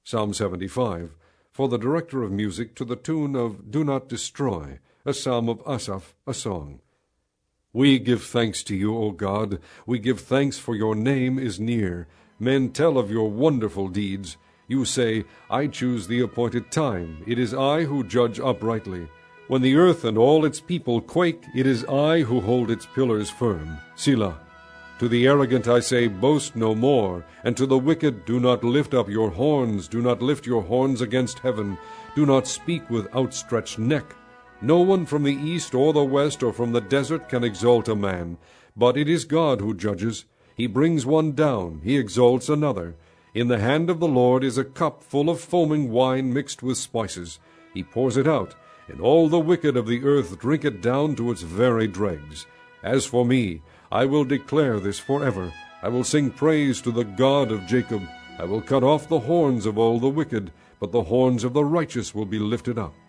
Psalm 75, for the director of music, to the tune of Do Not Destroy, a psalm of Asaph, a song. We give thanks to you, O God. We give thanks, for your name is near. Men tell of your wonderful deeds. You say, I choose the appointed time. It is I who judge uprightly. When the earth and all its people quake, it is I who hold its pillars firm. Selah. To the arrogant I say, boast no more, and to the wicked, do not lift up your horns, do not lift your horns against heaven, do not speak with outstretched neck. No one from the east or the west or from the desert can exalt a man, but it is God who judges. He brings one down, he exalts another. In the hand of the Lord is a cup full of foaming wine mixed with spices. He pours it out, and all the wicked of the earth drink it down to its very dregs. As for me, I will declare this forever. I will sing praise to the God of Jacob. I will cut off the horns of all the wicked, but the horns of the righteous will be lifted up.